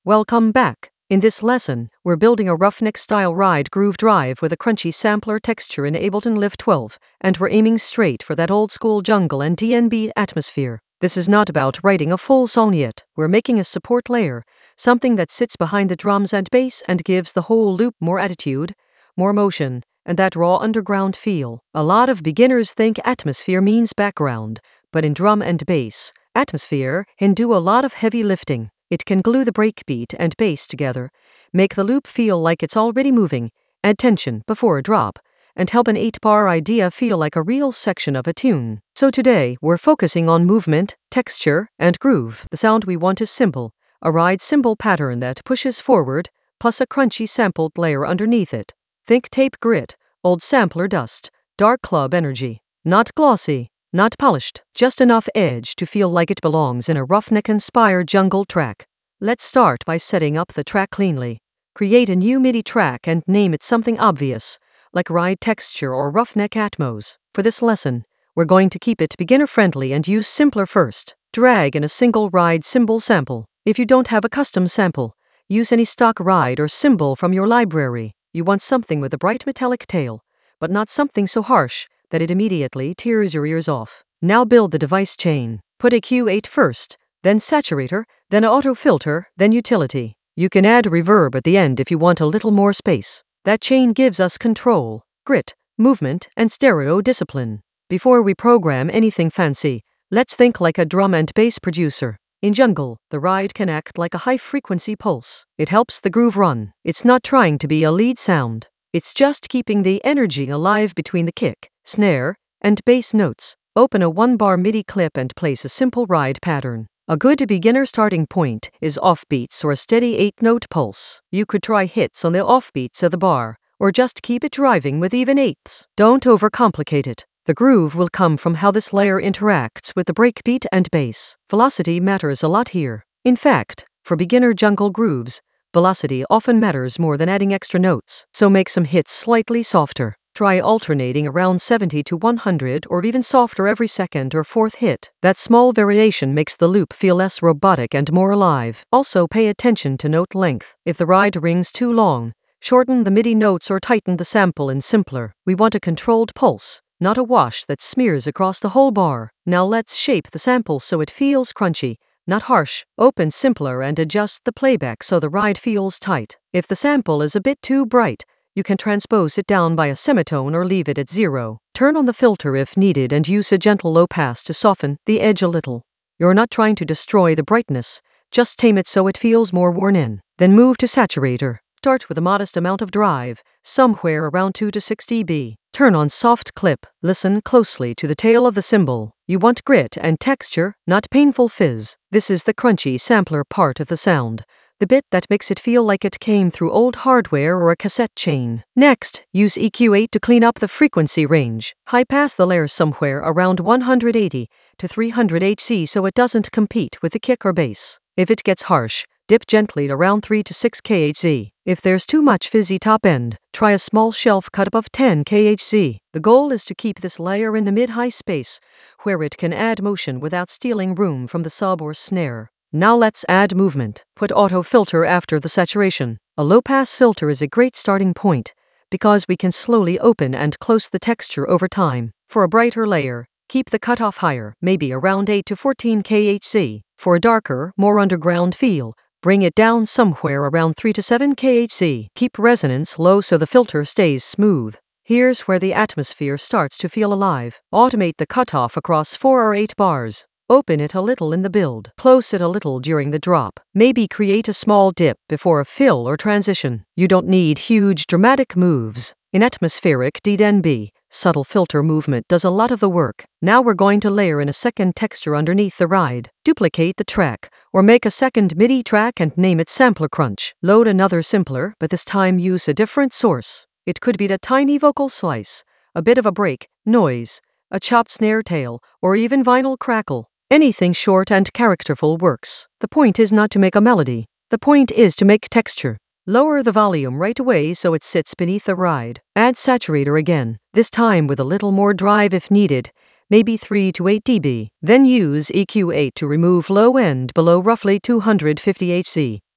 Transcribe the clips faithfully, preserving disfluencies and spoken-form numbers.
Welcome back. In this lesson, we're building a roughneck-style ride groove drive with a crunchy sampler texture in Ableton Live twelve, and we're aiming straight for that old-school jungle and D N B atmosphere. This is not about writing a full song yet. We're making a support layer, something that sits behind the drums and bass and gives the whole loop more attitude, more motion, and that raw underground feel. A lot of beginners think atmosphere means background, but in drum and bass, atmosphere can do a lot of heavy lifting. It can glue the breakbeat and bass together, make the loop feel like it's already moving, add tension before a drop, and help an eight-bar idea feel like a real section of a tune. So today, we're focusing on movement, texture, and groove. The sound we want is simple, a ride cymbal pattern that pushes forward, plus a crunchy sampled layer underneath it. Think tape grit, old sampler dust, dark club energy. Not glossy, not polished, just enough edge to feel like it belongs in a roughneck-inspired jungle track. Let's start by setting up the track cleanly. Create a new MIDI track and name it something obvious, like Ride Texture or Roughneck Atmos. For this lesson, we're going to keep it beginner-friendly and use simpler first. Drag in a single ride cymbal sample. If you don't have a custom sample, use any stock ride or cymbal from your library. You want something with a bright metallic tail, but not something so harsh that it immediately tears your ears off. Now build the device chain. Put E Q eight first, then saturator, then auto filter, then utility. You can add reverb at the end if you want a little more space. That chain gives us control, grit, movement, and stereo discipline. Before we program anything fancy, let's think like a drum and bass producer. In jungle, the ride can act like a high-frequency pulse. It helps the groove run. It's not trying to be a lead sound. It's just keeping the energy alive between the kick, snare, and bass notes. Open a one-bar MIDI clip and place a simple ride pattern. A good beginner starting point is offbeats or a steady eight-note pulse. You could try hits on the offbeats of the bar, or just keep it driving with even eighths. Don't overcomplicate it. The groove will come from how this layer interacts with the breakbeat and bass. Velocity matters a lot here. In fact, for beginner jungle grooves, velocity often matters more than adding extra notes, so make some hits slightly softer. Try alternating around seventy to one hundred or even softer every second or fourth hit. That small variation makes the loop feel less robotic and more alive. Also pay attention to note length. If the ride rings too long, shorten the MIDI notes or tighten the sample in simpler. We want a controlled pulse, not a wash that smears across the whole bar. Now let's shape the sample so it feels crunchy, not harsh. Open simpler and adjust the playback so the ride feels tight. If the sample is a bit too bright, you can transpose it down by a semitone or leave it at zero. Turn on the filter if needed and use a gentle low pass to soften the edge a little. You're not trying to destroy the brightness, just tame it so it feels more worn in. Then move to saturator. Start with a modest amount of drive, somewhere around two to six decibels. Turn on soft clip. Listen closely to the tail of the cymbal. You want grit and texture, not painful fizz. This is the crunchy sampler part of the sound, the bit that makes it feel like it came through old hardware or a cassette chain. Next, use E Q eight to clean up the frequency range. High-pass the layer somewhere around one hundred eighty to three hundred hertz so it doesn't compete with the kick or bass. If it gets harsh, dip gently around three to six kilohertz. If there's too much fizzy top end, try a small shelf cut above ten kilohertz. The goal is to keep this layer in the mid-high space, where it can add motion without stealing room from the sub or snare. Now let's add movement. Put auto filter after the saturation. A low-pass filter is a great starting point, because we can slowly open and close the texture over time. For a brighter layer, keep the cutoff higher, maybe around eight to fourteen kilohertz. For a darker, more underground feel, bring it down somewhere around three to seven kilohertz. Keep resonance low so the filter stays smooth. Here's where the atmosphere starts to feel alive. Automate the cutoff across four or eight bars. Open it a little in the build. Close it a little during the drop. Maybe create a small dip before a fill or transition. You don't need huge dramatic moves. In atmospheric D N B, subtle filter movement does a lot of the work. Now we're going to layer in a second texture underneath the ride. Duplicate the track, or make a second MIDI track and name it Sampler Crunch. Load another simpler, but this time use a different source. It could be a tiny vocal slice, a bit of a break, noise, a chopped snare tail, or even vinyl crackle. Anything short and characterful works. The point is not to make a melody. The point is to make texture. Lower the volume right away so it sits beneath the ride. Add saturator again, this time with a little more drive if needed, maybe three to eight decibels. Then use E Q eight to remove low end below roughly two hundred fifty hertz.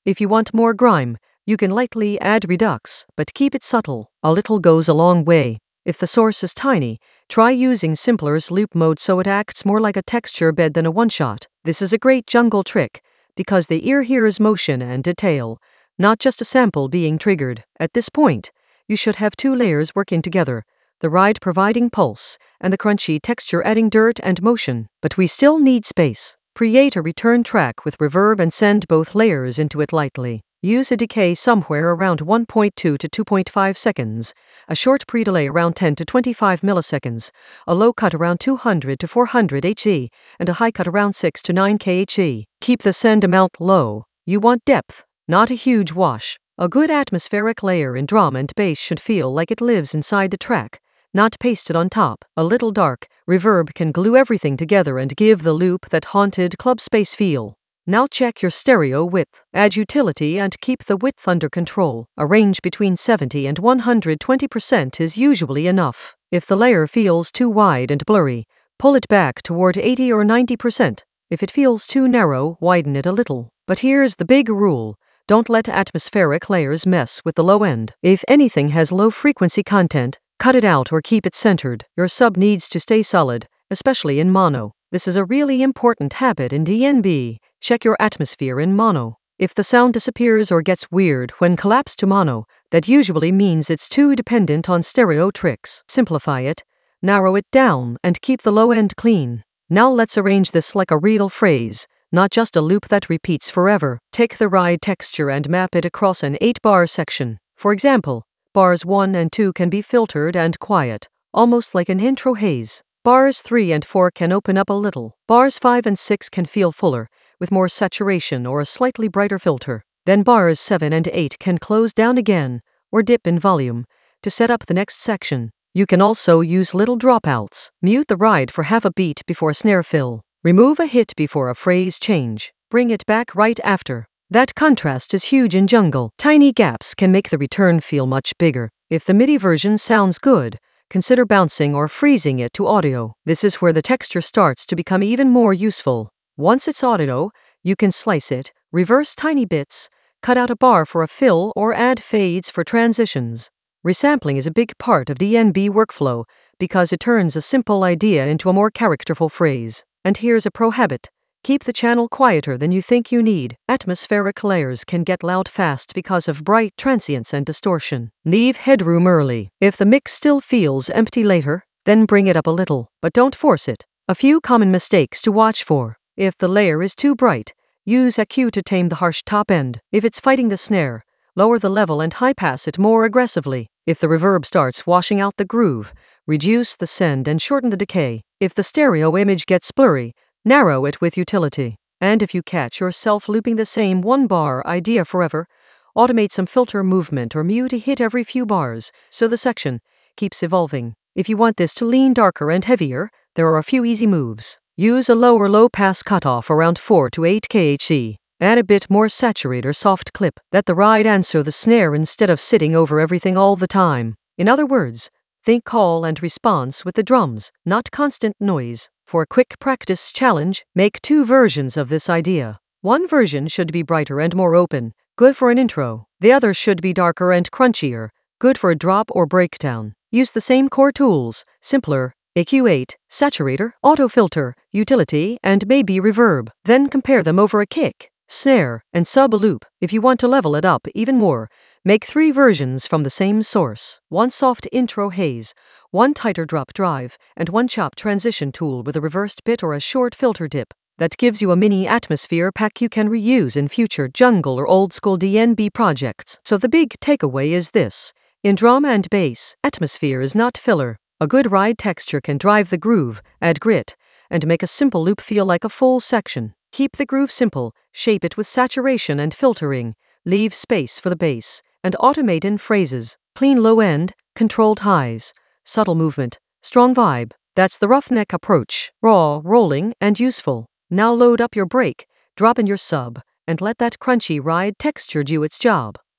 If you want more grime, you can lightly add Redux, but keep it subtle. A little goes a long way. If the source is tiny, try using Simpler's loop mode so it acts more like a texture bed than a one-shot. This is a great jungle trick, because the ear hears motion and detail, not just a sample being triggered. At this point, you should have two layers working together, the ride providing pulse, and the crunchy texture adding dirt and motion. But we still need space. Create a return track with reverb and send both layers into it lightly. Use a decay somewhere around one point two to two point five seconds, a short pre-delay around ten to twenty-five milliseconds, a low cut around two hundred to four hundred hertz, and a high cut around six to nine kilohertz. Keep the send amount low. You want depth, not a huge wash. A good atmospheric layer in drum and bass should feel like it lives inside the track, not pasted on top. A little dark reverb can glue everything together and give the loop that haunted club space feel. Now check your stereo width. Add utility and keep the width under control. A range between seventy and one hundred twenty percent is usually enough. If the layer feels too wide and blurry, pull it back toward eighty or ninety percent. If it feels too narrow, widen it a little. But here's the big rule. Don't let atmospheric layers mess with the low end. If anything has low frequency content, cut it out or keep it centered. Your sub needs to stay solid, especially in mono. This is a really important habit in D N B. Check your atmosphere in mono. If the sound disappears or gets weird when collapsed to mono, that usually means it's too dependent on stereo tricks. Simplify it, narrow it down, and keep the low end clean. Now let's arrange this like a real phrase, not just a loop that repeats forever. Take the ride texture and map it across an eight bar section. For example, bars one and two can be filtered and quiet, almost like an intro haze. Bars three and four can open up a little. Bars five and six can feel fuller, with more saturation or a slightly brighter filter. Then bars seven and eight can close down again, or dip in volume, to set up the next section. You can also use little dropouts. Mute the ride for half a beat before snare fill. Remove a hit before a phrase change. Bring it back right after. That contrast is huge in jungle. Tiny gaps can make the return feel much bigger. If the MIDI version sounds good, consider bouncing or freezing it to audio. This is where the texture starts to become even more useful. Once it's audio, you can slice it, reverse tiny bits, cut out a bar for a fill, or add fades for transitions. Resampling is a big part of D N B workflow because it turns a simple idea into a more characterful phrase. And here's a pro habit. Keep the channel quieter than you think you need. Atmospheric layers can get loud fast because of bright transients and distortion. Leave headroom early. If the mix still feels empty later, then bring it up a little, but don't force it. A few common mistakes to watch for. If the layer is too bright, use E Q to tame the harsh top end. If it's fighting the snare, lower the level and high pass it more aggressively. If the reverb starts washing out the groove, reduce the send and shorten the decay. If the stereo image gets blurry, narrow it with utility. And if you catch yourself looping the same one-bar idea forever, automate some filter movement or mute a hit every few bars, so the section keeps evolving. If you want this to lean darker and heavier, there are a few easy moves. Use a low or low pass cutoff around four to eight kilohertz. Add a bit more saturate or soft clip. Let the ride answer the snare instead of sitting over everything all the time. In other words, think call and response with the drums, not constant noise. For a quick practice challenge, make two versions of this idea. One version should be brighter and more open, good for an intro. The other should be darker and crunchier, good for a drop or breakdown. Use the same core tools, simpler, E Q eight, saturator, auto filter, utility, and maybe reverb. Then compare them over a kick, snare, and sub loop. If you want to level it up even more, make three versions from the same source. One soft intro haze, one tighter drop drive, and one chop transition tool with a reversed bit or a short filter dip. That gives you a mini atmosphere pack you can reuse in future jungle or old school D N B projects. So the big takeaway is this. In drum and bass, atmosphere is not filler. A good ride texture can drive the groove, add grit, and make a simple loop feel like a full section. Keep the groove simple, shape it with saturation and filtering, leave space for the bass, and automate in phrases. Clean low end, controlled highs, subtle movement, strong vibe. That's the Roughneck approach. Raw, rolling, and useful. Now load up your break, drop in your sub, and let that crunchy ride texture do its job.